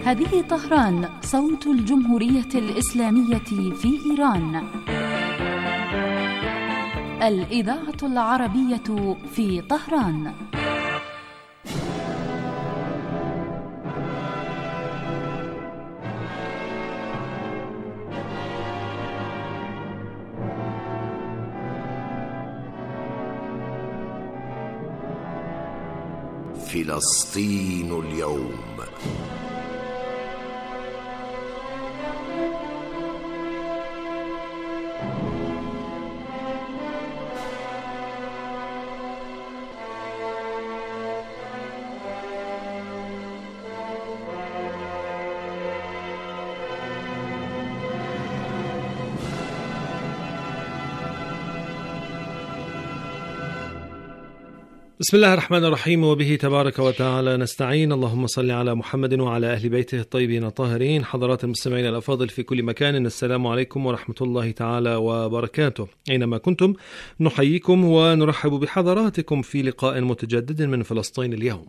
هذه طهران، صوت الجمهورية الإسلامية في إيران. الإذاعة العربية في طهران. فلسطين اليوم. بسم الله الرحمن الرحيم، وبه تبارك وتعالى نستعين. اللهم صل على محمد وعلى أهل بيته الطيبين الطاهرين. حضرات المستمعين الأفاضل في كل مكان، السلام عليكم ورحمة الله تعالى وبركاته. أينما كنتم نحييكم ونرحب بحضراتكم في لقاء متجدد من فلسطين اليوم.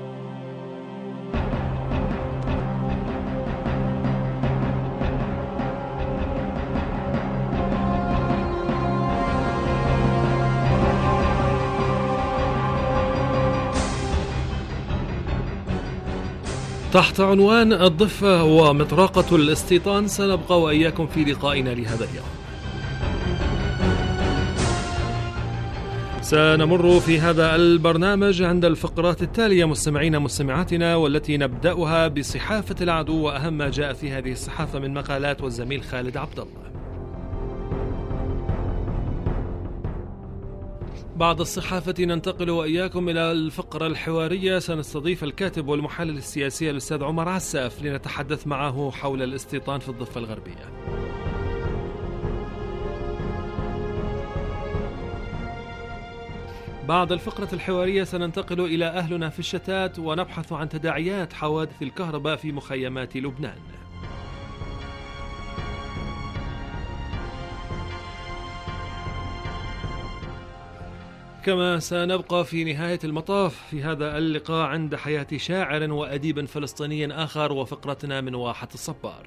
تحت عنوان الضفة ومطرقة الاستيطان سنبقى وإياكم في لقائنا لهذا اليوم. سنمر في هذا البرنامج عند الفقرات التالية مستمعين مستمعاتنا، والتي نبدأها بصحافة العدو وأهم ما جاء في هذه الصحافة من مقالات والزميل خالد عبد الله. بعد الصحافة ننتقل وإياكم إلى الفقرة الحوارية. سنستضيف الكاتب والمحلل السياسي الأستاذ عمر عساف لنتحدث معه حول الاستيطان في الضفة الغربية. بعد الفقرة الحوارية سننتقل إلى أهلنا في الشتات ونبحث عن تداعيات حوادث الكهرباء في مخيمات لبنان. كما سنبقى في نهاية المطاف في هذا اللقاء عند حياة شاعر وأديب فلسطيني آخر وفقرتنا من واحة الصبار.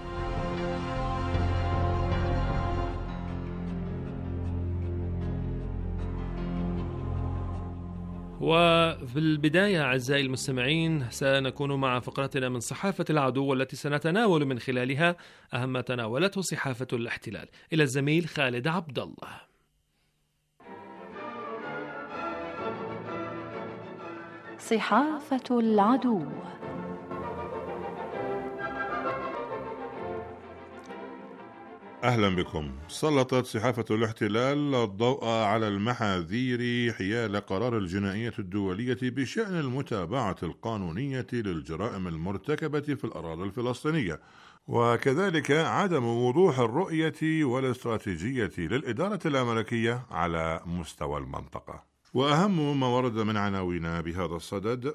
وفي البداية أعزائي المستمعين سنكون مع فقرتنا من صحافة العدو، والتي سنتناول من خلالها أهم ما تناولته صحافة الاحتلال. إلى الزميل خالد عبد الله. صحافة العدو. أهلا بكم. سلطت صحافة الاحتلال الضوء على المحاذير حيال قرار الجنائية الدولية بشأن المتابعة القانونية للجرائم المرتكبة في الأراضي الفلسطينية، وكذلك عدم وضوح الرؤية والاستراتيجية للإدارة الأمريكية على مستوى المنطقة. وأهم ما ورد من عناوين بهذا الصدد: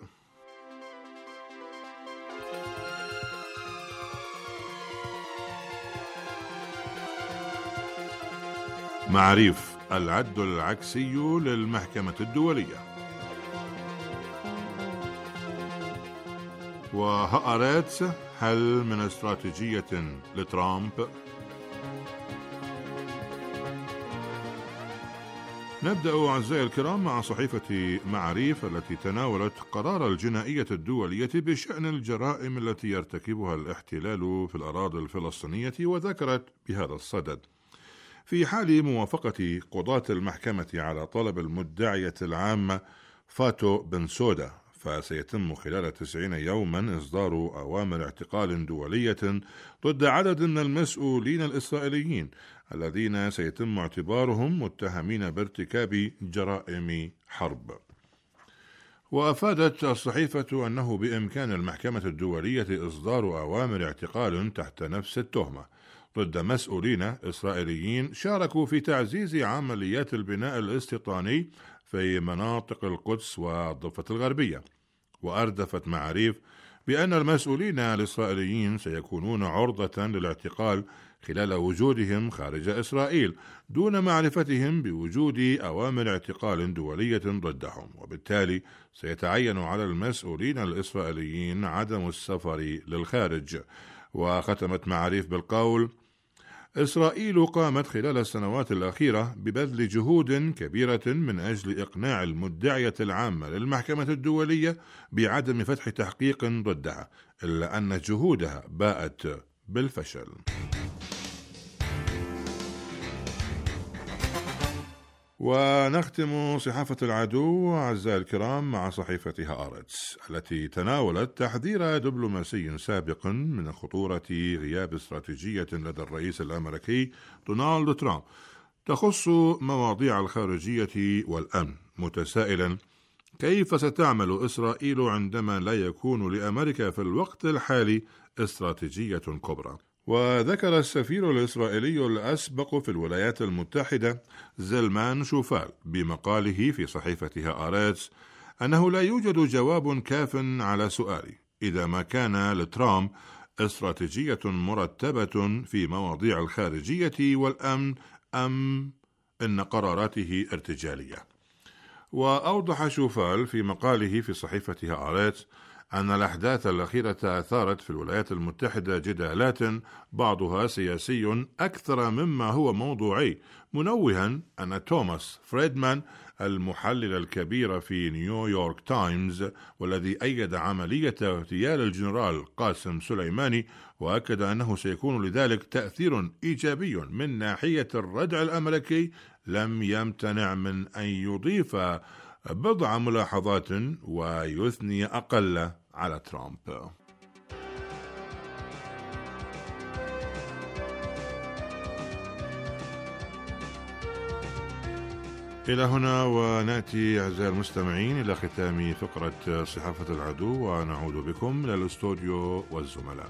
معريف العد العكسي للمحكمة الدولية، وهآرتس هل من استراتيجية لترامب. نبدأ أعزائي الكرام مع صحيفة معريف التي تناولت قرار الجنائية الدولية بشأن الجرائم التي يرتكبها الاحتلال في الأراضي الفلسطينية، وذكرت بهذا الصدد: في حال موافقة قضاة المحكمة على طلب المدعية العامة فاتو بنسودا، فسيتم خلال 90 يوما إصدار أوامر اعتقال دولية ضد عدد من المسؤولين الإسرائيليين الذين سيتم اعتبارهم متهمين بارتكاب جرائم حرب. وأفادت الصحيفة أنه بإمكان المحكمة الدولية إصدار أوامر اعتقال تحت نفس التهمة ضد مسؤولين إسرائيليين شاركوا في تعزيز عمليات البناء الاستيطاني في مناطق القدس والضفة الغربية. وأردفت معاريف بأن المسؤولين الإسرائيليين سيكونون عرضة للاعتقال خلال وجودهم خارج إسرائيل دون معرفتهم بوجود أوامر اعتقال دولية ضدهم، وبالتالي سيتعين على المسؤولين الإسرائيليين عدم السفر للخارج. وختمت معاريف بالقول: إسرائيل قامت خلال السنوات الأخيرة ببذل جهود كبيرة من أجل إقناع المدعية العامة للمحكمة الدولية بعدم فتح تحقيق ضدها، إلا أن جهودها باءت بالفشل. ونختم صحافة العدو أعزائي الكرام مع صحيفة هآرتس التي تناولت تحذير دبلوماسي سابق من خطورة غياب استراتيجية لدى الرئيس الأمريكي دونالد ترامب تخص مواضيع الخارجية والأمن، متسائلا كيف ستعمل إسرائيل عندما لا يكون لأمريكا في الوقت الحالي استراتيجية كبرى. وذكر السفير الإسرائيلي الأسبق في الولايات المتحدة زلمان شوفال بمقاله في صحيفة هآرتس أنه لا يوجد جواب كاف على سؤالي إذا ما كان لترامب استراتيجية مرتبة في مواضيع الخارجية والأمن أم إن قراراته ارتجالية. وأوضح شوفال في مقاله في صحيفة هآرتس أن الأحداث الأخيرة أثارت في الولايات المتحدة جدالات بعضها سياسي أكثر مما هو موضوعي، منوها أن توماس فريدمان المحلل الكبير في نيويورك تايمز والذي أيد عملية اغتيال الجنرال قاسم سليماني وأكد أنه سيكون لذلك تأثير إيجابي من ناحية الردع الأمريكي، لم يمتنع من أن يضيف بضع ملاحظات ويثني أقل على ترامب. إلى هنا ونأتي أعزائي المستمعين إلى ختام فقرة صحافة العدو، ونعود بكم إلى الاستوديو والزملاء.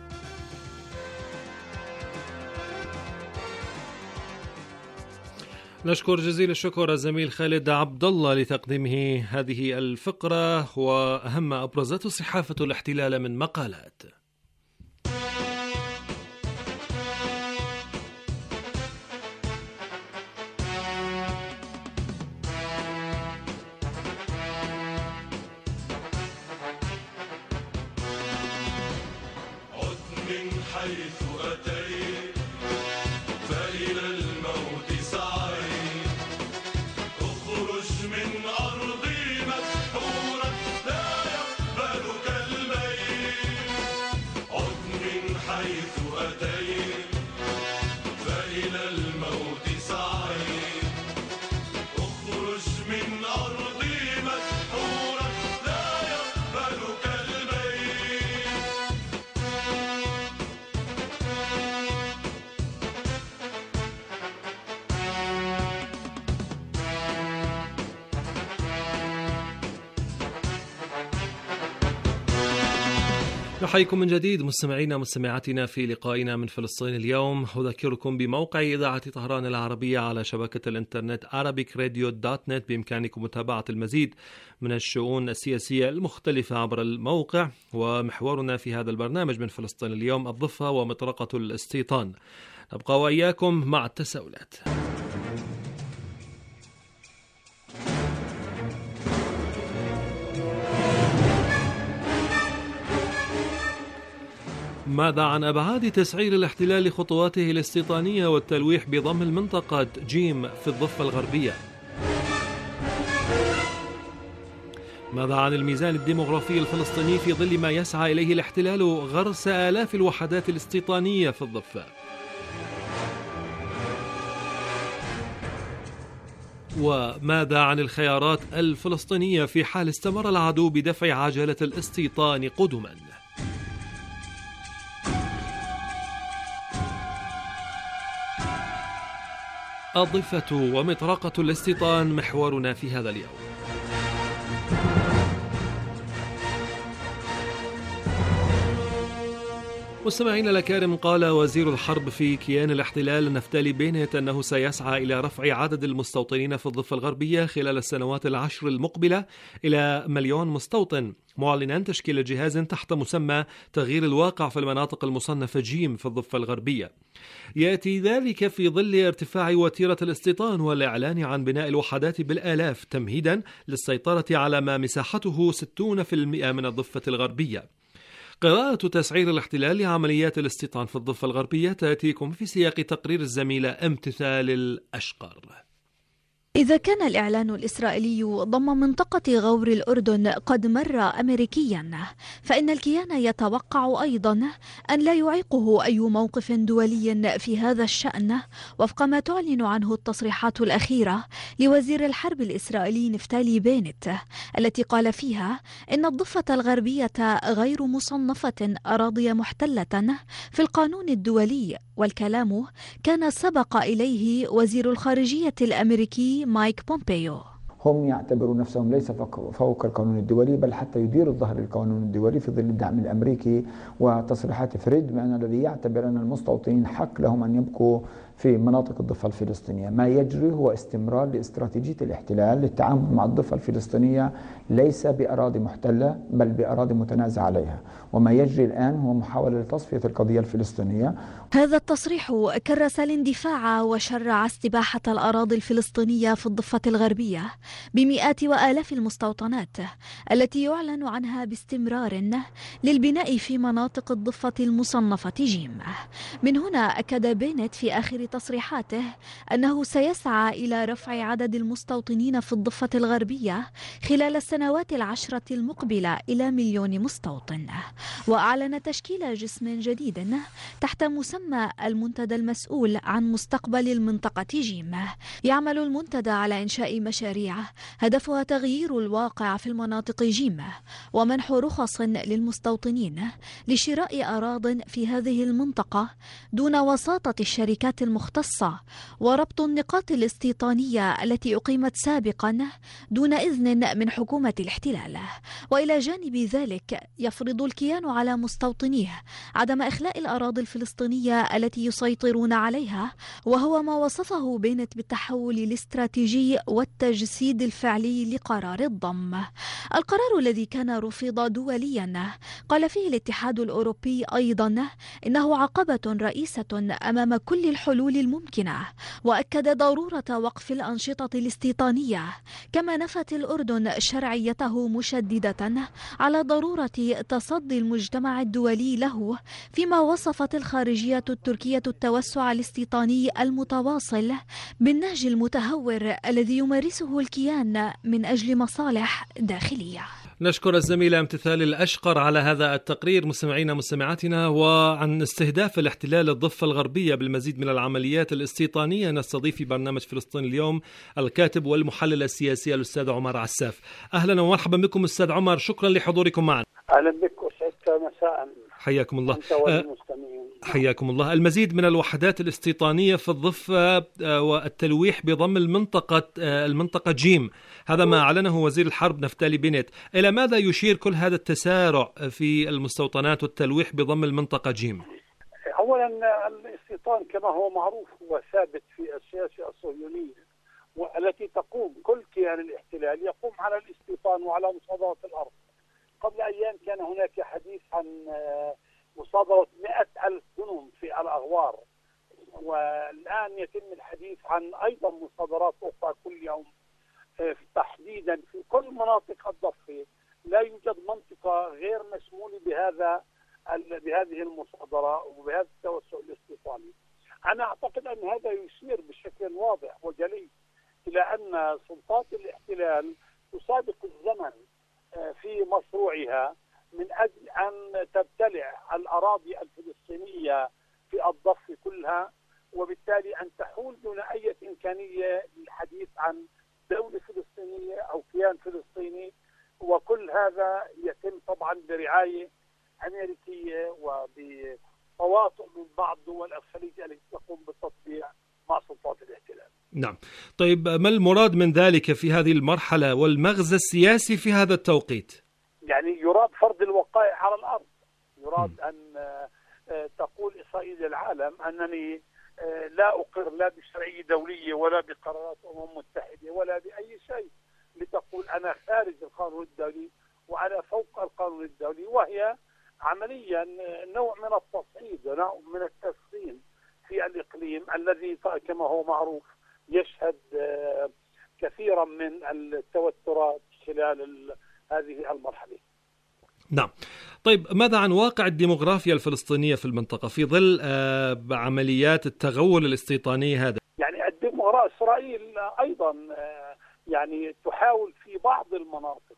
نشكر جزيل الشكر الزميل خالد عبد الله لتقديمه هذه الفقرة، وأهم أبرزته صحافة الاحتلال من مقالات. نحييكم من جديد مستمعينا ومستمعاتنا في لقائنا من فلسطين اليوم. أذكركم بموقع إذاعة طهران العربية على شبكة الإنترنت arabicradio.net، بإمكانكم متابعة المزيد من الشؤون السياسية المختلفة عبر الموقع. ومحورنا في هذا البرنامج من فلسطين اليوم الضفة ومطرقة الاستيطان. نبقى وإياكم مع التساؤلات. ماذا عن أبعاد تسعير الاحتلال خطواته الاستيطانية والتلويح بضم المنطقة جيم في الضفة الغربية؟ ماذا عن الميزان الديمغرافي الفلسطيني في ظل ما يسعى إليه الاحتلال غرس آلاف الوحدات الاستيطانية في الضفة؟ وماذا عن الخيارات الفلسطينية في حال استمر العدو بدفع عجلة الاستيطان قدما؟ الضفة ومطرقة الاستيطان محورنا في هذا اليوم. مستمعينا الأكارم، قال وزير الحرب في كيان الاحتلال نفتالي بينت أنه سيسعى إلى رفع عدد المستوطنين في الضفة الغربية خلال السنوات العشر المقبلة إلى 1,000,000 مستوطن، معلنا تشكيل جهاز تحت مسمى تغيير الواقع في المناطق المصنفة جيم في الضفة الغربية. يأتي ذلك في ظل ارتفاع وتيرة الاستيطان والإعلان عن بناء الوحدات بالآلاف تمهيدا للسيطرة على ما مساحته 60% من الضفة الغربية. قراءة تسعير الاحتلال لعمليات الاستيطان في الضفة الغربية تأتيكم في سياق تقرير الزميلة امتثال الأشقر. إذا كان الإعلان الإسرائيلي ضم منطقة غور الأردن قد مر أمريكيا، فإن الكيان يتوقع أيضا أن لا يعيقه أي موقف دولي في هذا الشأن، وفق ما تعلن عنه التصريحات الأخيرة لوزير الحرب الإسرائيلي نفتالي بينت، التي قال فيها إن الضفة الغربية غير مصنفة أراضي محتلة في القانون الدولي، والكلام كان سبق إليه وزير الخارجية الأمريكي مايك بومبيو. هم يعتبرون نفسهم ليس فوق القانون الدولي، بل حتى يديروا الظهر للقانون الدولي في ظل الدعم الأمريكي وتصريحات فريدمان الذي يعتبر أن المستوطنين حق لهم أن يبقوا في مناطق الضفة الفلسطينية. ما يجري هو استمرار لاستراتيجية الاحتلال للتعامل مع الضفة الفلسطينية ليس بأراضي محتلة بل بأراضي متنازع عليها، وما يجري الآن هو محاولة لتصفية القضية الفلسطينية. هذا التصريح كرس الاندفاع وشرع استباحة الأراضي الفلسطينية في الضفة الغربية بمئات وآلاف المستوطنات التي يعلن عنها باستمرار للبناء في مناطق الضفة المصنفة جيم. من هنا أكد بينت في آخر تصريحاته أنه سيسعى إلى رفع عدد المستوطنين في الضفة الغربية خلال السنوات العشرة المقبلة إلى 1,000,000 مستوطن، وأعلن تشكيل جسم جديد تحت مسمى المنتدى المسؤول عن مستقبل المنطقة جيم. يعمل المنتدى على إنشاء مشاريع هدفها تغيير الواقع في المناطق جيم ومنح رخص للمستوطنين لشراء أراضٍ في هذه المنطقة دون وساطة الشركات المختصة، وربط النقاط الاستيطانية التي أقيمت سابقا دون إذن من حكومة الاحتلال. وإلى جانب ذلك يفرض الكيان على مستوطنيه عدم إخلاء الأراضي الفلسطينية التي يسيطرون عليها، وهو ما وصفه بينت بالتحول الاستراتيجي والتجسيد الفعلي لقرار الضم. القرار الذي كان رفض دوليا قال فيه الاتحاد الأوروبي أيضا إنه عقبة رئيسة أمام كل الحلول الممكنة، وأكد ضرورة وقف الأنشطة الاستيطانية، كما نفت الأردن شرعيته مشددة على ضرورة تصدي المجتمع الدولي له، فيما وصفت الخارجية التركية التوسع الاستيطاني المتواصل بالنهج المتهور الذي يمارسه الكيان من أجل مصالح داخلية. نشكر الزميلة امتثال الأشقر على هذا التقرير. مستمعينا مستمعاتنا، وعن استهداف الاحتلال الضفة الغربية بالمزيد من العمليات الاستيطانية نستضيف في برنامج فلسطين اليوم الكاتب والمحلل السياسي الأستاذ عمر عساف. أهلا ومرحبا بكم أستاذ عمر، شكرا لحضوركم معنا. أهلا بك وسعدت مساء. حياكم الله. أنت والمستمعين. حياكم الله. المزيد من الوحدات الاستيطانية في الضفة والتلويح بضم المنطقة جيم، هذا ما أعلنه وزير الحرب نفتالي بينت. إلى ماذا يشير كل هذا التسارع في المستوطنات والتلويح بضم المنطقة جيم؟ أولا الاستيطان كما هو معروف هو ثابت في السياسة الصهيونية، والتي تقوم كل كيان الاحتلال يقوم على الاستيطان وعلى مصادرة الأرض. قبل أيام كان هناك حديث عن مصادرة 100,000 دنم في الأغوار، والآن يتم الحديث عن أيضا مصادرات أخرى كل يوم. تحديدا في كل مناطق الضفة لا يوجد منطقة غير مسمولة بهذه المصادرة وبهذا التوسع الاستيطاني. أنا أعتقد أن هذا يشير بشكل واضح وجلي إلى أن سلطات الاحتلال تسابق الزمن في مشروعها من أجل أن تبتلع الأراضي الفلسطينية في الضفة كلها، وبالتالي أن تحول دون أي إمكانية للحديث عن دولة فلسطينية أو كيان فلسطيني. وكل هذا يتم طبعا برعاية أمريكية وبتواطؤ من بعض دول الخليج التي تقوم بالتطبيع مع سلطات الاحتلال. نعم. طيب ما المراد من ذلك في هذه المرحلة والمغزى السياسي في هذا التوقيت؟ يعني يراد فرض الوقائع على الأرض، يراد أن تقول إسرائيل للعالم أنني لا أقر لا بشرعية دولية ولا بقرارات متحدة ولا بأي شيء، لتقول أنا خارج القانون الدولي وأنا فوق القانون الدولي، وهي عمليا نوع من التصعيد ونوع من التسخين في الإقليم الذي كما هو معروف يشهد كثيرا من التوترات خلال هذه المرحلة. نعم. طيب ماذا عن واقع الديموغرافيا الفلسطينية في المنطقة في ظل عمليات التغول الاستيطاني هذا؟ يعني إسرائيل أيضا يعني تحاول في بعض المناطق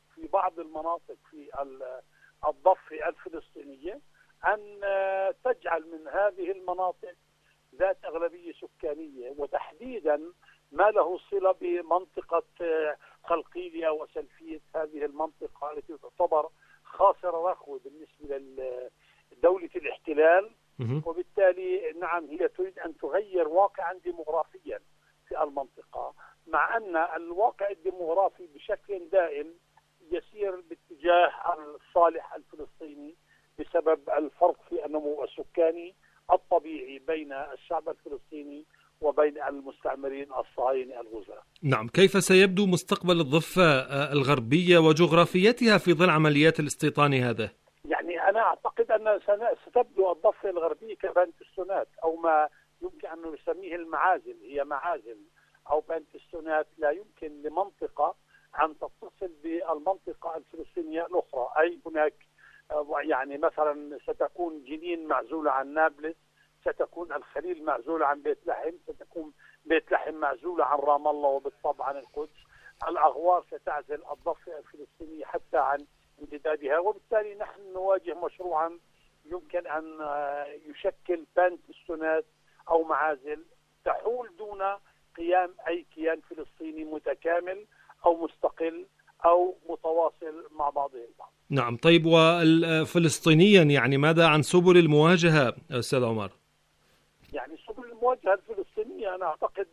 في الضفة الفلسطينية أن تجعل من هذه المناطق ذات أغلبية سكانية، وتحديدا ما له صلة بمنطقة قلقيلية وسلفية، هذه المنطقة التي تعتبر خاسرة رخوة بالنسبة لدولة الاحتلال، وبالتالي نعم هي تريد أن تغير واقعا ديموغرافيا في المنطقة، مع أن الواقع الديموغرافي بشكل دائم يسير باتجاه الصالح الفلسطيني بسبب الفرق في النمو السكاني الطبيعي بين الشعب الفلسطيني وبين المستعمرين الصهاينة الغزاة. نعم، كيف سيبدو مستقبل الضفة الغربية وجغرافيتها في ظل عمليات الاستيطان هذا؟ يعني أنا أعتقد أن ستبدو الضفة الغربية كبنتستونات أو ما يمكن أن نسميه المعازل، هي معازل أو بنتستونات لا يمكن لمنطقة أن تتصل بالمنطقة الفلسطينية الأخرى، أي هناك يعني مثلا ستكون جنين معزولة عن نابلس، ستكون الخليل معزولة عن بيت لحم، ستكون بيت لحم معزولة عن رام الله وبالطبع عن القدس، الأغوار ستعزل الضفة الفلسطينية حتى عن امتدادها، وبالتالي نحن نواجه مشروعا يمكن أن يشكل بنتستونات أو معازل تحول دون قيام أي كيان فلسطيني متكامل أو مستقل أو متواصل مع بعضه البعض. نعم. طيب وفلسطينيا يعني ماذا عن سبل المواجهة أستاذ عمر؟ يعني سبل المواجهة الفلسطينية أنا أعتقد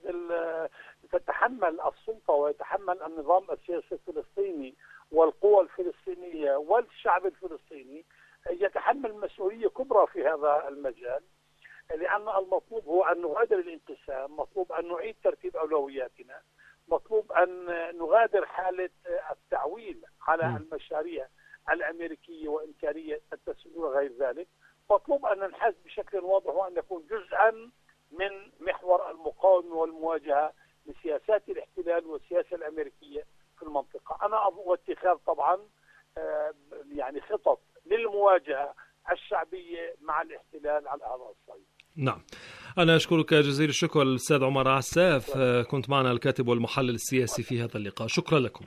تتحمل السلطة ويتحمل النظام السياسي الفلسطيني والقوى الفلسطينية والشعب الفلسطيني يتحمل مسؤولية كبرى في هذا المجال، لأن المطلوب هو أن نغادر الانقسام، مطلوب أن نعيد ترتيب أولوياتنا، مطلوب أن نغادر حالة التعويل على المشاريع الأمريكية وإمكانية التسويق وغير ذلك، مطلوب أن ننحاز بشكل واضح وأن نكون جزءا من محور المقاومة والمواجهة لسياسات الاحتلال والسياسة الأمريكية في المنطقة. أنا واتخاذ طبعا يعني خطط للمواجهة الشعبية مع الاحتلال على هذا الصعيد. نعم، أنا أشكرك جزيل الشكر الأستاذ عمر عساف، كنت معنا الكاتب والمحلل السياسي في هذا اللقاء، شكرا لكم.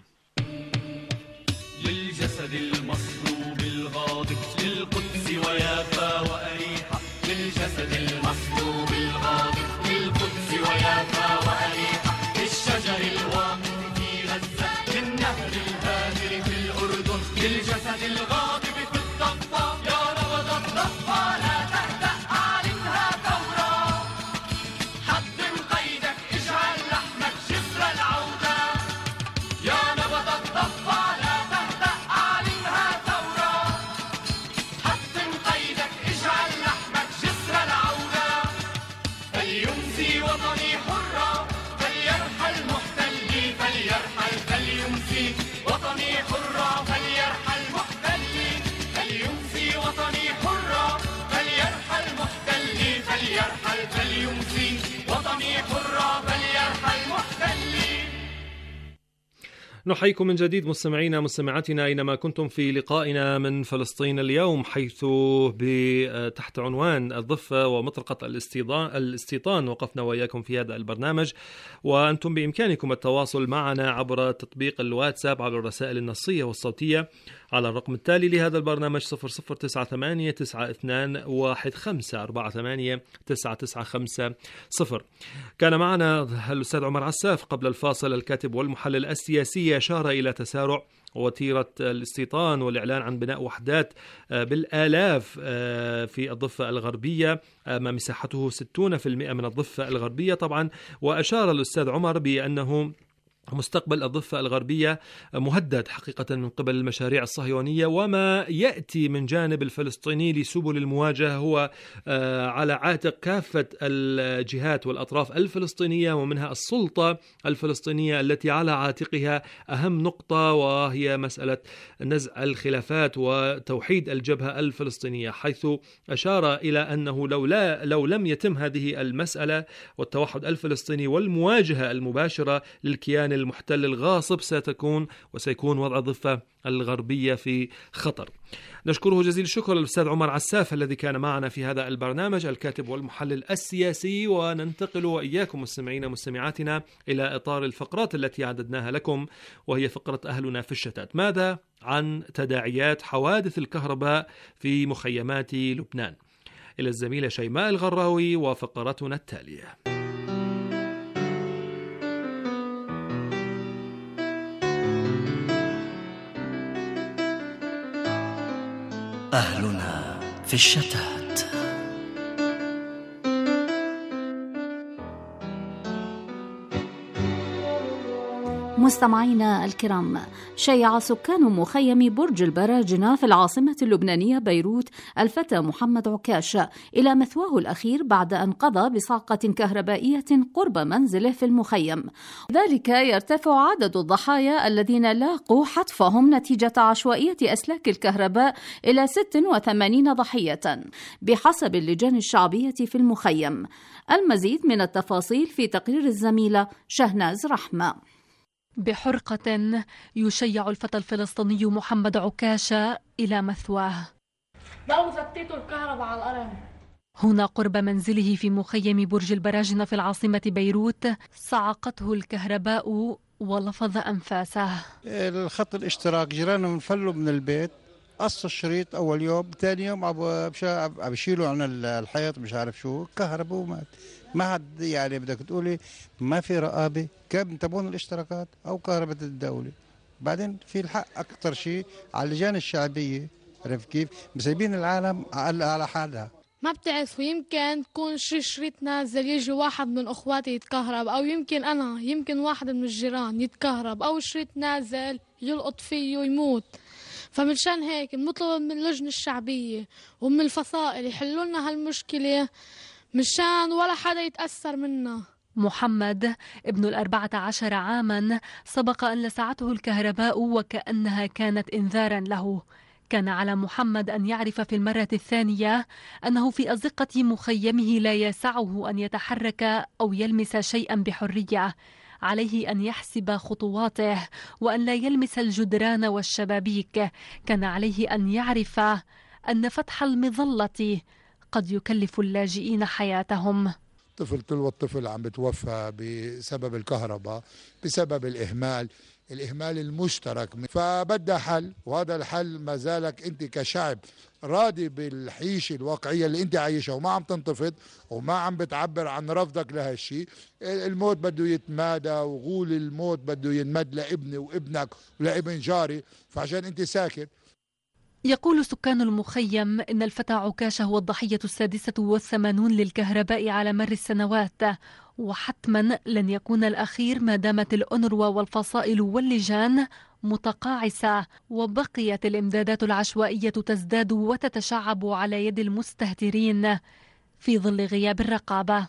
للجسد المصلوب الغاضب للقدس ويافا وأريحة، للجسد المصلوب الغاضب للقدس ويافا وأريحة، للشجر الواقف في غزة للنهر الهادر في الأردن، للجسد الغاضب في الضفة يا نبض الضفة لا تهدأ أعلنها ثورة، حطم قيدك اجعل لحمك جسر العودة، يا نبض الضفة لا تهدأ أعلنها ثورة، حطم قيدك اجعل لحمك جسر العودة، فليمسي وطني حرة فليرحل محتلي فليرحل، فليمسي وطني حرة فليرحل محتلي، فليمسي وطني حرة فليرحل محتلي فليرحل، فليمسي وطني حرة فليرحل محتلي. نحييكم من جديد مستمعينا مستمعاتنا أينما كنتم في لقائنا من فلسطين اليوم، حيث تحت عنوان الضفة ومطرقة الاستيطان وقفنا وإياكم في هذا البرنامج، وأنتم بإمكانكم التواصل معنا عبر تطبيق الواتساب على الرسائل النصية والصوتية على الرقم التالي لهذا البرنامج 0098-92-154-8950. كان معنا الأستاذ عمر عساف قبل الفاصل، الكاتب والمحلل السياسي، أشار إلى تسارع وتيرة الاستيطان والإعلان عن بناء وحدات بالآلاف في الضفة الغربية، ما مساحته 60% من الضفة الغربية طبعا. وأشار الأستاذ عمر بأنه مستقبل الضفة الغربية مهدد حقيقة من قبل المشاريع الصهيونية، وما يأتي من جانب الفلسطيني لسبل المواجهة هو على عاتق كافة الجهات والأطراف الفلسطينية، ومنها السلطة الفلسطينية التي على عاتقها أهم نقطة، وهي مسألة نزع الخلافات وتوحيد الجبهة الفلسطينية، حيث أشار إلى أنه لو لم يتم هذه المسألة والتوحد الفلسطيني والمواجهة المباشرة للكيان المحتل الغاصب سيكون وضع الضفة الغربية في خطر. نشكره جزيل الشكر الأستاذ عمر عساف الذي كان معنا في هذا البرنامج، الكاتب والمحلل السياسي. وننتقل وإياكم مستمعين مستمعاتنا إلى إطار الفقرات التي عددناها لكم، وهي فقرة أهلنا في الشتات. ماذا عن تداعيات حوادث الكهرباء في مخيمات لبنان؟ إلى الزميلة شيماء الغراوي وفقرتنا التالية. أهلنا في الشتات. مستمعينا الكرام، شيع سكان مخيم برج البراجنة في العاصمة اللبنانية بيروت الفتى محمد عكاش إلى مثواه الأخير بعد أن قضى بصعقة كهربائية قرب منزله في المخيم. ذلك يرتفع عدد الضحايا الذين لاقوا حتفهم نتيجة عشوائية أسلاك الكهرباء إلى 86 ضحية بحسب اللجان الشعبية في المخيم. المزيد من التفاصيل في تقرير الزميلة شهناز رحمة. بحرقة يشيع الفتى الفلسطيني محمد عكاشة إلى مثواه. لو زتيتوا الكهرباء على الأرض. هنا قرب منزله في مخيم برج البراجنة في العاصمة بيروت صعقته الكهرباء ولفظ أنفاسه. الخط الاشتراك جيرانهم انفلوا من البيت، قصوا الشريط أول يوم، ثاني يوم عم يشيلوا عن الحيط مش عارف شو، كهرباء ومات. ما حد يعني بدك تقولي ما في رقابة، كيف انتبهون الاشتراكات أو كهرباء الدولة. بعدين في الحق أكثر شيء على اللجان الشعبية، عرفت كيف؟ مسيبين العالم على حالها. ما بتعرفوا، يمكن تكون شريط نازل يجي واحد من أخواتي يتكهرب، أو يمكن واحد من الجيران يتكهرب، أو شريط نازل يلقط فيه ويموت. فمنشان هيك بنطلب من اللجنة الشعبية ومن الفصائل يحلوا لنا هالمشكلة مشان ولا حدا يتأثر منا. محمد ابن 14 عاما سبق أن لسعته الكهرباء وكأنها كانت إنذارا له. كان على محمد أن يعرف في المرة الثانية أنه في أزقة مخيمه لا يسعه أن يتحرك أو يلمس شيئا بحرية. عليه أن يحسب خطواته وأن لا يلمس الجدران والشبابيك. كان عليه أن يعرف أن فتح المظلة قد يكلف اللاجئين حياتهم. طفل تلو الطفل عم بتوفى بسبب الكهرباء، بسبب الإهمال المشترك. فبدها حل، وهذا الحل ما زالك أنت كشعب راضي بالحيشة الواقعية اللي أنت عايشها وما عم تنتفض وما عم بتعبر عن رفضك لهالشيء. الموت بده يتمادى، وغول الموت بده ينمد لابني وابنك ولابن جاري، فعشان أنت ساكت. يقول سكان المخيم إن الفتى عكاشة هو الضحية 86 للكهرباء على مر السنوات، وحتما لن يكون الأخير ما دامت الأونروا والفصائل واللجان متقاعسة وبقيت الإمدادات العشوائية تزداد وتتشعب على يد المستهترين في ظل غياب الرقابة.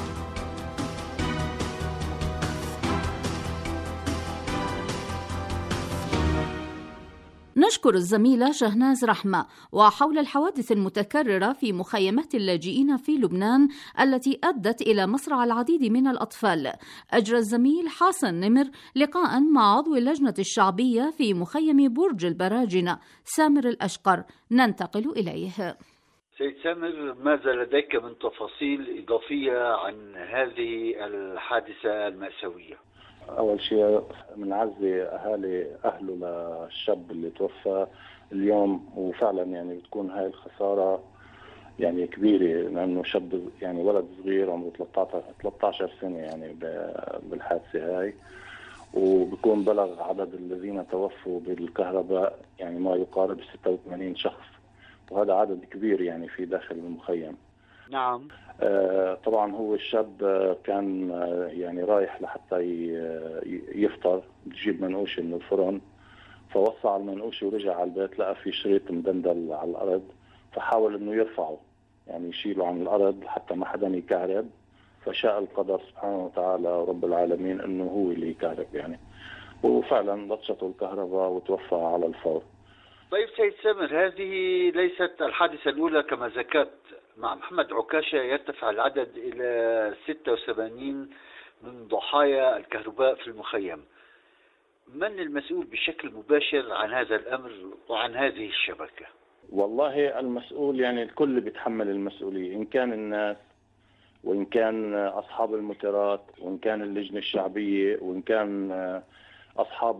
نشكر الزميلة شهناز رحمة. وحول الحوادث المتكررة في مخيمات اللاجئين في لبنان التي أدت إلى مصرع العديد من الأطفال، أجرى الزميل حسن نمر لقاء مع عضو اللجنة الشعبية في مخيم برج البراجنة سامر الأشقر. ننتقل إليه. سيد سامر، ماذا لديك من تفاصيل إضافية عن هذه الحادثة المأساوية؟ أول شيء بنعزي أهله للشاب اللي توفى اليوم، وفعلا يعني بتكون هاي الخسارة يعني كبيرة، لأنه شاب يعني ولد صغير عمره 13 سنة يعني بالحادثة هاي، وبكون بلغ عدد الذين توفوا بالكهرباء يعني ما يقارب 86 شخص، وهذا عدد كبير يعني في داخل المخيم. نعم. طبعا هو الشاب كان يعني رايح لحتى يفطر، بتجيب منقوشة من الفرن، فوصى على المنقوشة ورجع على البيت لقى في شريط مدندل على الأرض، فحاول إنه يرفعه يعني يشيله عن الأرض حتى ما حدا يكهرب، فشاء القدر سبحانه وتعالى رب العالمين إنه هو اللي يكهرب يعني، وفعلا لطشته الكهرباء وتوفى على الفور. طيب سيد سامر، هذه ليست الحادثة الأولى كما ذكرت مع محمد عكاشة، يرتفع العدد إلى 86 من ضحايا الكهرباء في المخيم. من المسؤول بشكل مباشر عن هذا الأمر وعن هذه الشبكة؟ والله المسؤول يعني الكل بيتحمل المسؤولية، إن كان الناس وإن كان أصحاب الموترات وإن كان اللجنة الشعبية وإن كان أصحاب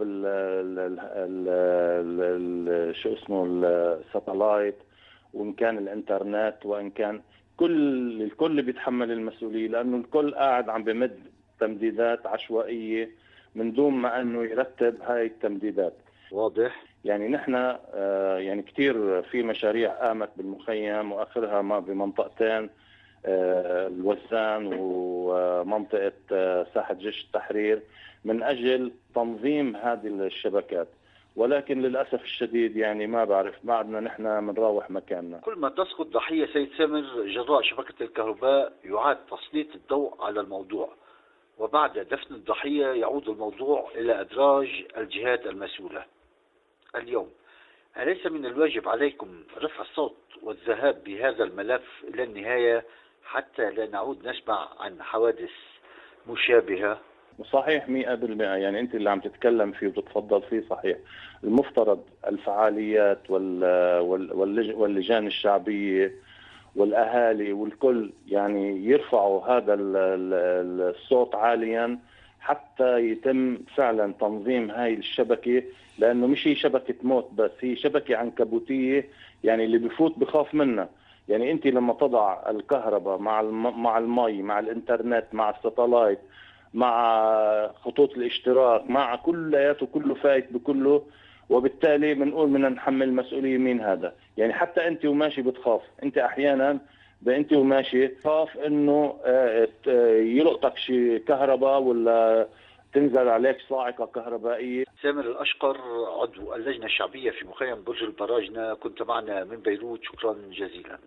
شو اسمه الساتلايت وإن كان الإنترنت وإن كان الكل بيتحمل المسؤولية، لأنه الكل قاعد عم بمد تمديدات عشوائية من دون ما أنه يرتب هاي التمديدات. واضح. يعني نحن يعني كتير في مشاريع قامت بالمخيم وآخرها ما بمنطقتين، الوزان ومنطقة ساحة جيش التحرير، من أجل تنظيم هذه الشبكات، ولكن للأسف الشديد يعني ما بعرف بعدنا نحن منروح مكاننا. كل ما تسقط ضحية سيد سامر جراء شبكة الكهرباء يعاد تسليط الضوء على الموضوع، وبعد دفن الضحية يعود الموضوع إلى أدراج الجهات المسؤولة. اليوم أليس من الواجب عليكم رفع الصوت والذهاب بهذا الملف إلى النهاية حتى لا نعود نسمع عن حوادث مشابهة؟ صحيح 100%، يعني أنت اللي عم تتكلم فيه وتتفضل فيه صحيح. المفترض الفعاليات واللجان الشعبية والأهالي والكل يعني يرفعوا هذا الصوت عاليا حتى يتم فعلا تنظيم هاي الشبكة، لأنه مش هي شبكة موت بس، هي شبكة عنكبوتية، يعني اللي بفوت بخاف منها. يعني أنت لما تضع الكهرباء مع المي مع الإنترنت مع الساتلايت مع خطوط الاشتراك مع كلياته كله فايت بكله، وبالتالي بنقول بدنا نحمل مسؤولية مين هذا. يعني حتى أنت وماشي بتخاف، أنت أحيانا أنت وماشي تخاف إنه يلقطك شي كهرباء ولا تنزل عليك صاعقة كهربائية. سامر الأشقر عضو اللجنة الشعبية في مخيم برج البراجنة، كنت معنا من بيروت، شكرا جزيلا.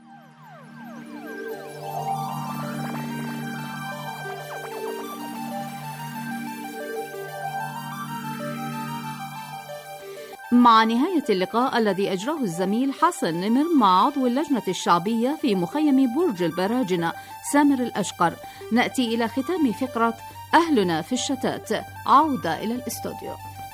مع نهاية اللقاء الذي أجراه الزميل حسن نمر مع عضو اللجنة الشعبية في مخيم برج البراجنة سامر الأشقر، نأتي إلى ختام فقرة أهلنا في الشتات. عودة إلى الاستوديو.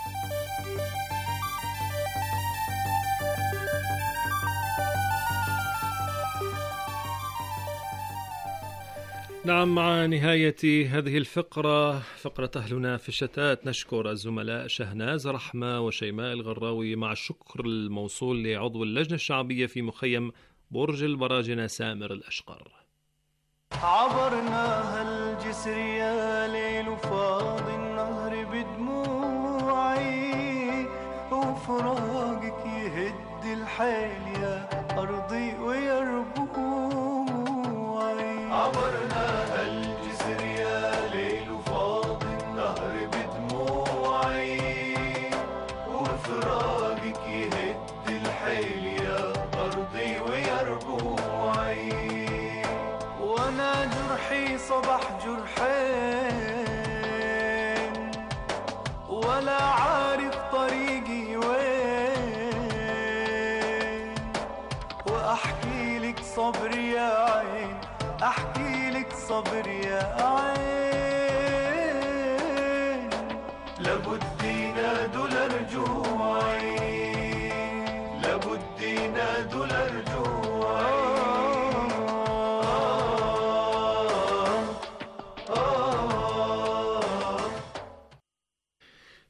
نعم، مع نهاية هذه الفقرة، فقرة أهلنا في الشتات، نشكر الزملاء شهناز رحمة وشيماء الغراوي، مع الشكر الموصول لعضو اللجنة الشعبية في مخيم برج البراجنة سامر الأشقر. عبرنا هالجسر يا ليل وفاض النهر بدموعي، وفراقك يهد الحيل يا أرضي ويربوعي. عبرنا هالجسر يا ليل وفاض النهر بدموعي، وفراقك يهد الحيل يا أرضي ويربوعي. وانا جرحي صبح جرحين، ولا عارف طريقي وين، واحكي لك صبر يا عين، احكي لك صبر يا عين. لابد ينادوا لرجوعي، لابد ينادوا لرجوعي.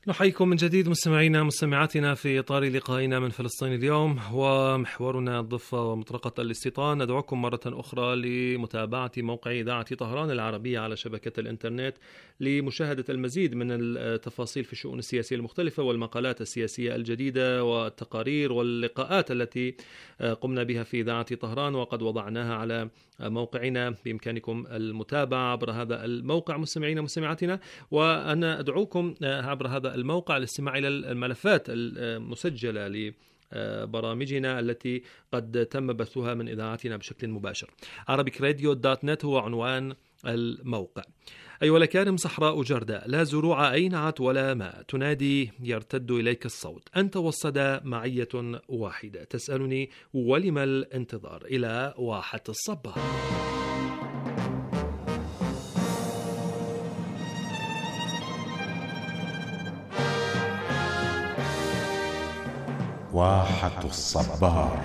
نحييكم من جديد مستمعينا مستمعاتنا في إطار لقائنا من فلسطين اليوم ومحورنا الضفة ومطرقة الاستيطان. ندعوكم مرة أخرى لمتابعة موقع إذاعة طهران العربية على شبكة الإنترنت لمشاهدة المزيد من التفاصيل في الشؤون السياسية المختلفة والمقالات السياسية الجديدة والتقارير واللقاءات التي قمنا بها في إذاعة طهران وقد وضعناها على موقعنا. بإمكانكم المتابعة عبر هذا الموقع مستمعينا مستمعاتنا، وأنا أدعوكم عبر هذا الموقع الاستماع إلى الملفات المسجلة لبرامجنا التي قد تم بثها من إذاعتنا بشكل مباشر. arabicradio.net هو عنوان الموقع. أيها الأكارم، صحراء جرداء لا زروع أينعت ولا ماء، تنادي يرتد إليك الصوت، أنت والصدى معية واحدة، تسألني ولم الانتظار، إلى واحة الصبار. واحة الصبار.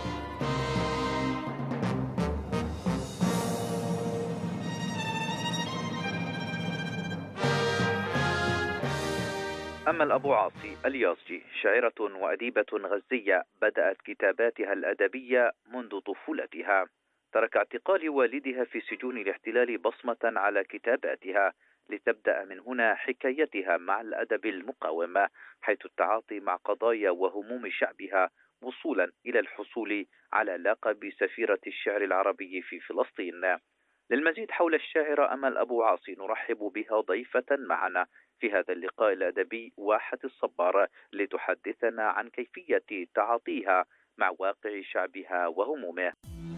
أمل أبو عاصي اليازجي شاعرة وأديبة غزية بدأت كتاباتها الأدبية منذ طفولتها. ترك اعتقال والدها في سجون الاحتلال بصمة على كتاباتها، لتبدأ من هنا حكايتها مع الأدب المقاوم، حيث التعاطي مع قضايا وهموم شعبها وصولا إلى الحصول على لقب سفيرة الشعر العربي في فلسطين. للمزيد حول الشاعرة أمل أبو عاصي نرحب بها ضيفة معنا في هذا اللقاء الأدبي واحة الصبار، لتحدثنا عن كيفية تعاطيها مع واقع شعبها وهمومه.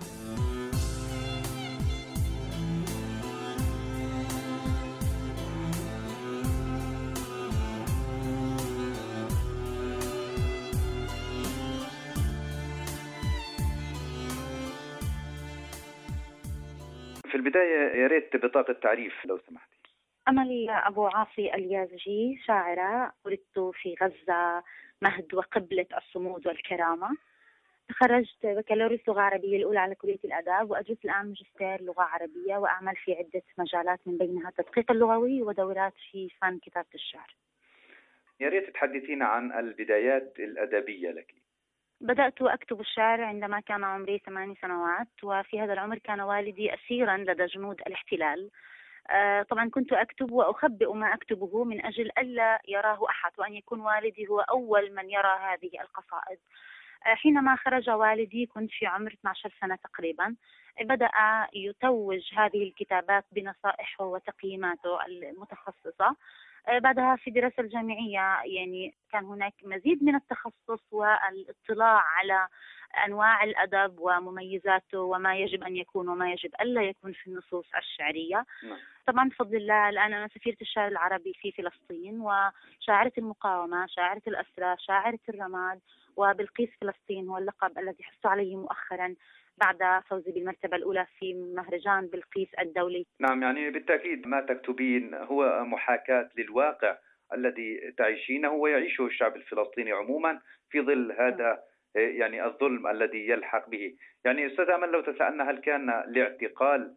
في البداية يا ريت بطاقة تعريف لو سمحتي. أمل أبو عاصي اليازجي شاعرة، ولدت في غزة مهد وقبلة الصمود والكرامة. تخرجت بكالوريوس لغة عربية الأولى على كلية الآداب، وأدرس الآن ماجستير لغة عربية، وأعمل في عدة مجالات من بينها التدقيق اللغوي ودورات في فن كتابة الشعر. يا ريت تحدثينا عن البدايات الأدبية لك. بدأت أكتب الشعر عندما كان عمري 8 سنوات، وفي هذا العمر كان والدي أسيرا لدى جنود الاحتلال. طبعا كنت أكتب وأخبئ ما أكتبه من أجل ألا يراه أحد، وأن يكون والدي هو أول من يرى هذه القصائد. حينما خرج والدي كنت في عمر 12 سنة تقريبا. بدأ يتوج هذه الكتابات بنصائحه وتقييماته المتخصصة. بعدها في الدراسة الجامعية يعني كان هناك مزيد من التخصص والاطلاع على أنواع الأدب ومميزاته وما يجب أن يكون وما يجب ألا يكون في النصوص الشعرية. طبعا بفضل الله الآن أنا سفيرة الشعر العربي في فلسطين، وشاعرة المقاومة، شاعرة الأسرى، شاعرة الرماد، وبلقيس فلسطين هو اللقب الذي حصلت عليه مؤخرا بعد فوزي بالمرتبة الأولى في مهرجان بلقيس الدولي. نعم، يعني بالتأكيد ما تكتبين هو محاكاة للواقع الذي تعيشينه ويعيشه الشعب الفلسطيني عموما في ظل هذا يعني الظلم الذي يلحق به. يعني أستاذ أمل، لو تسألنا هل كان لاعتقال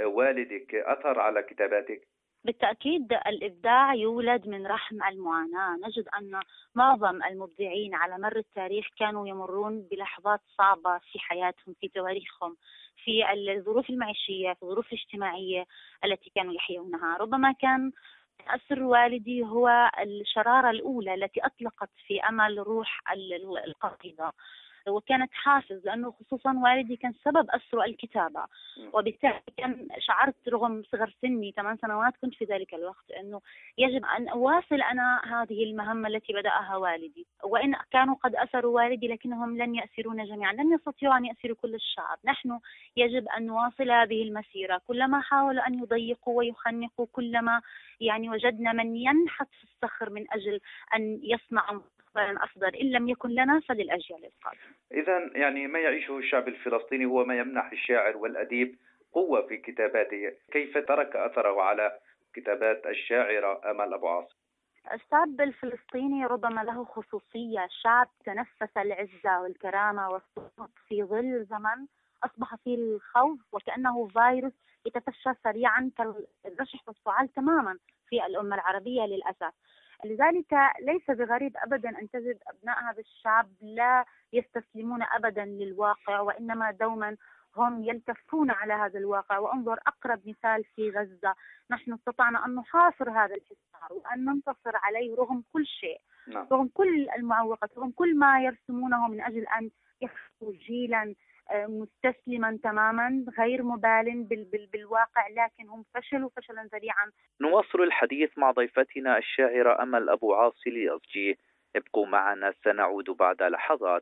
والدك أثر على كتاباتك؟ بالتأكيد الإبداع يولد من رحم المعاناة. نجد أن معظم المبدعين على مر التاريخ كانوا يمرون بلحظات صعبة في حياتهم، في تواريخهم، في الظروف المعيشية، في الظروف الاجتماعية التي كانوا يحيونها. ربما كان أسر والدي هو الشرارة الأولى التي أطلقت في أمل روح القصيدة، وكانت حافز، لأنه خصوصا والدي كان سبب أسره الكتابة، وبالتالي كان شعرت رغم صغر سني 8 سنوات كنت في ذلك الوقت أنه يجب أن أواصل أنا هذه المهمة التي بدأها والدي. وإن كانوا قد أسروا والدي لكنهم لن يأسرون جميعا، لن يستطيعوا أن يأسروا كل الشعب. نحن يجب أن نواصل هذه المسيرة. كلما حاولوا أن يضيقوا ويخنقوا، كلما يعني وجدنا من ينحت في الصخر من أجل أن يصنعوا أفضل، إن لم يكن لنا فللأجيال القادمة. إذن يعني ما يعيشه الشعب الفلسطيني هو ما يمنح الشاعر والأديب قوة في كتاباته. كيف ترك أثره على كتابات الشاعرة أمل أبو عاصي؟ الشعب الفلسطيني ربما له خصوصية. شعب تنفس العزة والكرامة والسقوط في ظل زمن أصبح فيه الخوف، وكأنه فيروس يتفشى سريعا كالرشح والسعال تماما في الأمة العربية للأسف. لذلك ليس بغريب أبدا أن تجد أبناء هذا الشعب لا يستسلمون أبدا للواقع، وإنما دوما هم يلتفون على هذا الواقع. وانظر أقرب مثال في غزة، نحن استطعنا أن نحاصر هذا الحصار وأن ننتصر عليه رغم كل شيء، رغم كل المعوقات، رغم كل ما يرسمونه من أجل أن يخلقوا جيلا مستسلما تماما غير مبال بالواقع، لكن هم فشلوا فشلا ذريعا. نواصل الحديث مع ضيفتنا الشاعرة أمل أبو عاصي اليازجي. ابقوا معنا، سنعود بعد لحظات.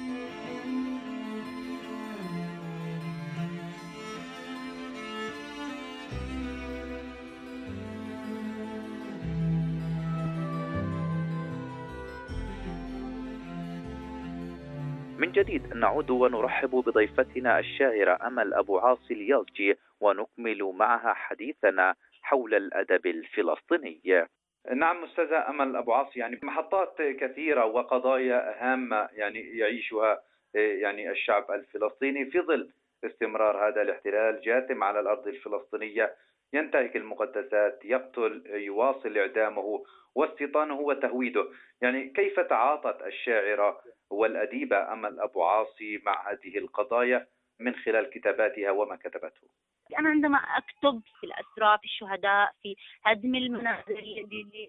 من جديد نعود ونرحب بضيفتنا الشاعرة أمل أبو عاصي اليازجي ونكمل معها حديثنا حول الأدب الفلسطيني. نعم أستاذة أمل أبو عاصي، يعني محطات كثيرة وقضايا هامة يعني يعيشها يعني الشعب الفلسطيني في ظل استمرار هذا الاحتلال جاثم على الأرض الفلسطينية، ينتهك المقدسات، يقتل، يواصل إعدامه واستيطانه وتهويده. يعني كيف تعاطت الشاعرة والأديبة أمل أبو عاصي مع هذه القضايا من خلال كتاباتها وما كتبته؟ أنا عندما أكتب في الأسرى، في الشهداء، في هدم المنازل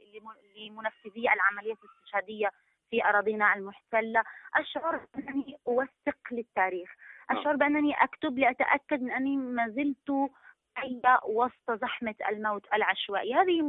لمنفذي العملية الاستشهادية في أراضينا المحتلة، أشعر أنني أوثق للتاريخ، أشعر بأنني أكتب لأتأكد من أني ما زلت حية وسط زحمة الموت العشوائي. هذه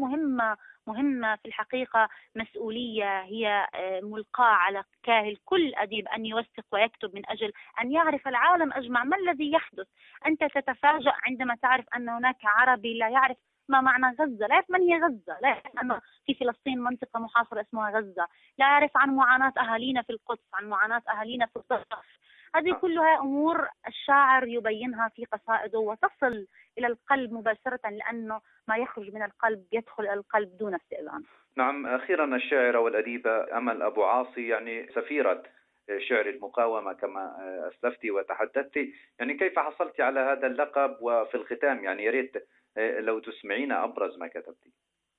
مهمة في الحقيقة، مسؤولية هي ملقاة على كاهل كل أديب أن يوثق ويكتب من أجل أن يعرف العالم أجمع ما الذي يحدث. أنت تتفاجأ عندما تعرف أن هناك عربي لا يعرف ما معنى غزة، لا يعرف من هي غزة، لا يعرف أن في فلسطين منطقة محاصرة اسمها غزة، لا يعرف عن معاناة أهالينا في القدس، عن معاناة أهالينا في الضفة. هذه كلها أمور الشاعر يبينها في قصائده وتصل إلى القلب مباشرة، لأنه ما يخرج من القلب يدخل إلى القلب دون استئذان. نعم، أخيرا الشاعرة والأديبة أمل أبو عاصي، يعني سفيرة شعر المقاومة كما أسلفتي وتحدثتي، يعني كيف حصلت على هذا اللقب؟ وفي الختام يعني يا ريت لو تسمعينا أبرز ما كتبتي.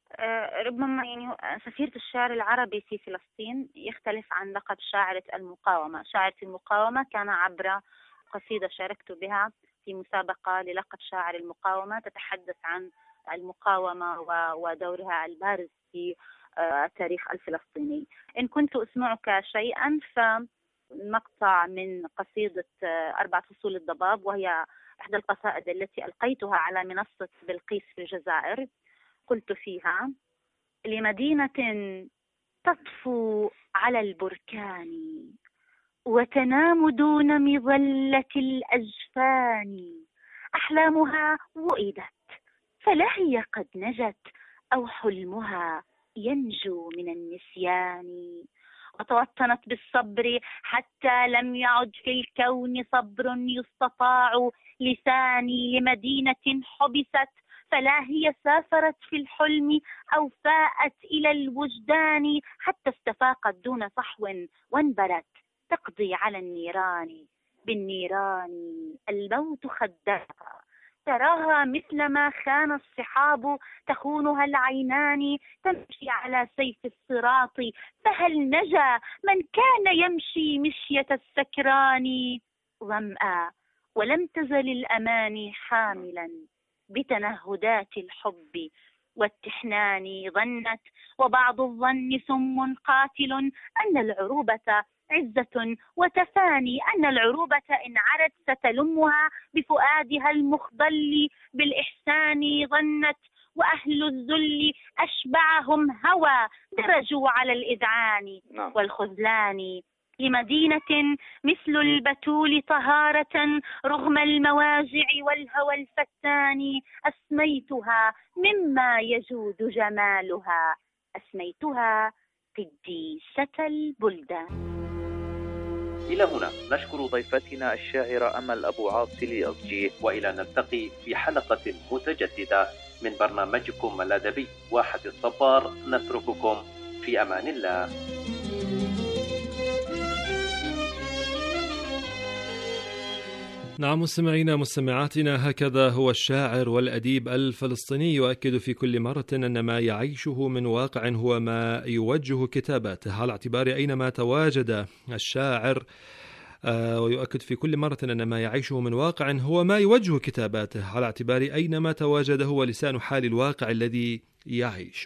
ربما يعني سفيرة الشعر العربي في فلسطين يختلف عن لقب شاعرة المقاومة. شاعرة المقاومة كان عبر قصيدة شاركت بها في مسابقة للقب شاعر المقاومة تتحدث عن المقاومة ودورها البارز في التاريخ الفلسطيني. إن كنت أسمعك شيئا فمقطع من قصيدة 4 فصول الضباب، وهي إحدى القصائد التي ألقيتها على منصة بلقيس في الجزائر. قلت فيها: لمدينة تطفو على البركان وتنام دون مظلة الأجفان، أحلامها وئدت فلا هي قد نجت، أو حلمها ينجو من النسيان. وتوطنت بالصبر حتى لم يعد في الكون صبر يستطاع لساني، لمدينة حبست فلا هي سافرت في الحلم أو فاءت إلى الوجدان، حتى استفاقت دون صحو وانبرت تقضي على النيران. بالنيران الموت خداها، تراها مثل ما خان الصحاب تخونها العينان، تمشي على سيف الصراط فهل نجا من كان يمشي مشية السكران. ظمأ ولم تزل الأماني حاملا بتنهدات الحب والتحنان، ظنت وبعض الظن سم قاتل أن العروبة عزة وتفاني، أن العروبة إن عرت ستلمها بفؤادها المخضل بالإحسان. ظنت وأهل الذل أشبعهم هوى درجوا على الإذعان والخذلان. لمدينة مثل البتول طهارة رغم المواجع والهوى الفتان، أسميتها مما يجود جمالها، أسميتها قديسة البلدان. إلى هنا نشكر ضيفتنا الشاعرة أمل أبو عاصي اليازجي، وإلى نلتقي في حلقة متجددة من برنامجكم الأدبي واحد الصبار. نترككم في أمان الله. نعم مستمعينا مستمعاتنا، هكذا هو الشاعر والأديب الفلسطيني يؤكد في كل مرة أن ما يعيشه من واقع هو ما يوجه كتاباته، على اعتبار أينما تواجد الشاعر ويؤكد في كل مرة أن ما يعيشه من واقع هو ما يوجه كتاباته، على اعتبار أينما تواجد هو لسان حال الواقع الذي يعيشه.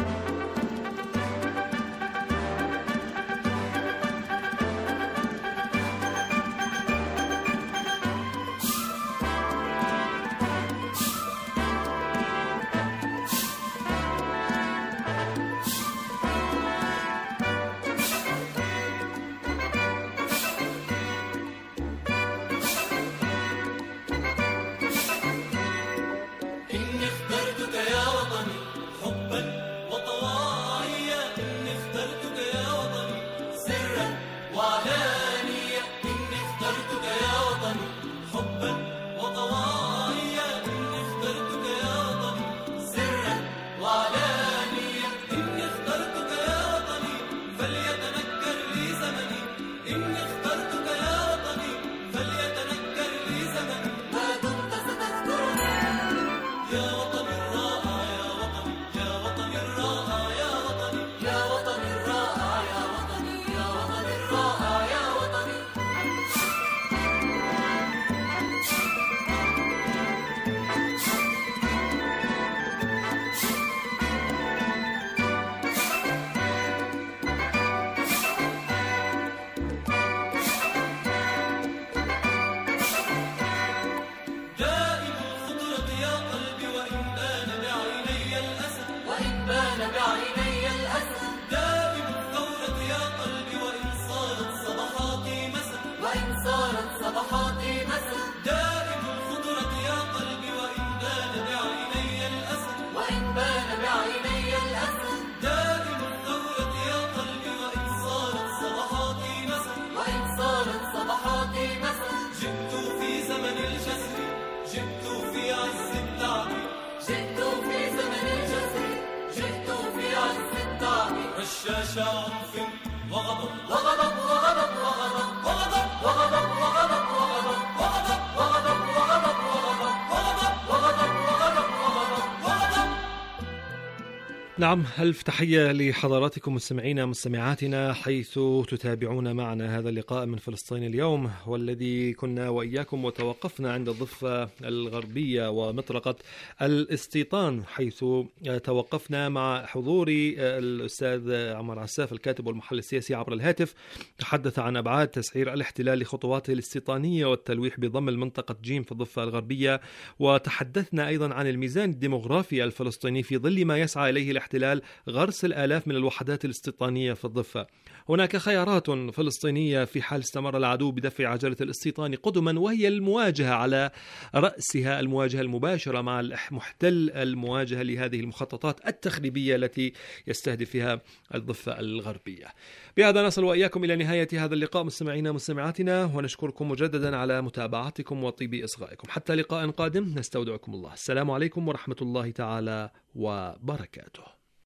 نعم، ألف تحية لحضراتكم مستمعينا مستمعاتنا حيث تتابعون معنا هذا اللقاء من فلسطين اليوم، والذي كنا وإياكم وتوقفنا عند الضفة الغربية ومطرقة الاستيطان، حيث توقفنا مع حضور الأستاذ عمر عساف الكاتب والمحلل السياسي عبر الهاتف. تحدث عن أبعاد تسعير الاحتلال لخطواته الاستيطانية والتلويح بضم المنطقة جيم في الضفة الغربية، وتحدثنا أيضا عن الميزان الديمغرافي الفلسطيني في ظل ما يسعى إليه الاحتلال غرس الآلاف من الوحدات الاستيطانية في الضفة. هناك خيارات فلسطينية في حال استمر العدو بدفع عجلة الاستيطان قدما، وهي المواجهة على رأسها، المواجهة المباشرة مع المحتل، المواجهة لهذه المخططات التخريبية التي يستهدف فيها الضفة الغربية. بهذا نصل وإياكم إلى نهاية هذا اللقاء مستمعينا مستمعاتنا، ونشكركم مجددا على متابعتكم وطيب إصغائكم. حتى لقاء قادم نستودعكم الله. السلام عليكم ورحمة الله تعالى وبركاته.